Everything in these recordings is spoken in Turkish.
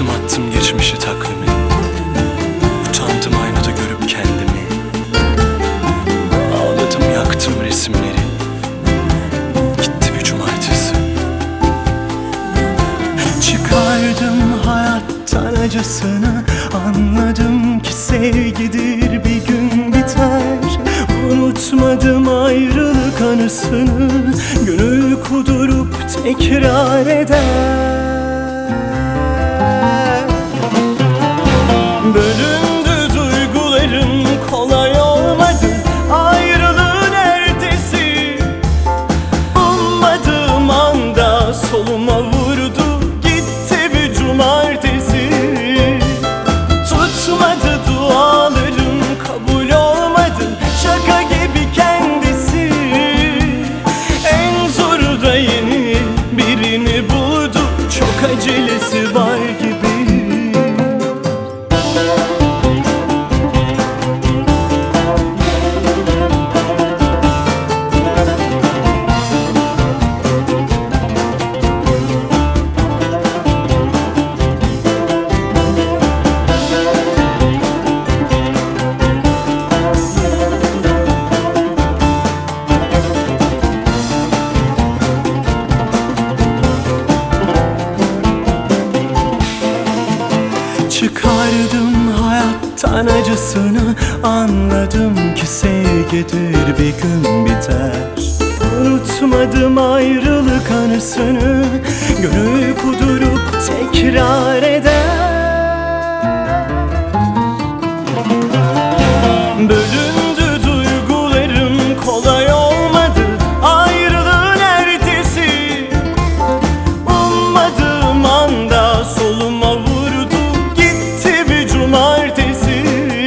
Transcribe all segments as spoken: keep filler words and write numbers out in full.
Attım attım geçmişi takvimi, utandım aynada görüp kendimi. Ağladım yaktım resimleri, gitti bir cumartesi. Çıkardım hayattan acısını, anladım ki sevgidir bir gün biter. Unutmadım ayrılık anısını, gönül kudurup tekrar eder. Bölündü duygularım, kolay olmadı ayrılığın ertesi. Ummadığım anda soluma vurdu, gitti bir cumartesi. Tutmadı dualarım, kabul olmadı, şaka gibi kendisi. En zoru da yeni birini buldu, çok acelesi var gibi. Çıkardım hayattan acısını, anladım ki sevgidir bir gün biter. Unutmadım ayrılık anısını, gönül kudurup tekrar eder. Bölündü duygularım, kolay olmadı ayrılığın ertesi. Ummadığım anda soluma vurdu, gitti bir cumartesi.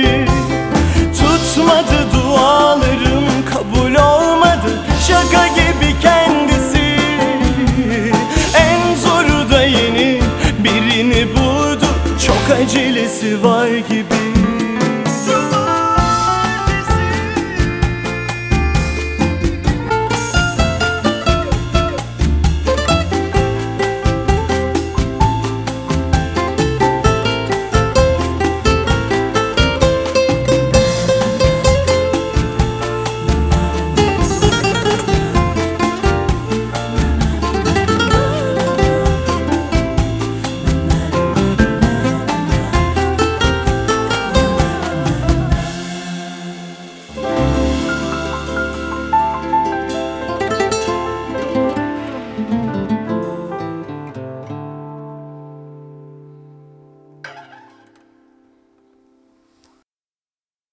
Tutmadı dualarım, kabul olmadı, şaka gibi kendisi. En zoru da yeni birini buldu, çok acelesi var gibi.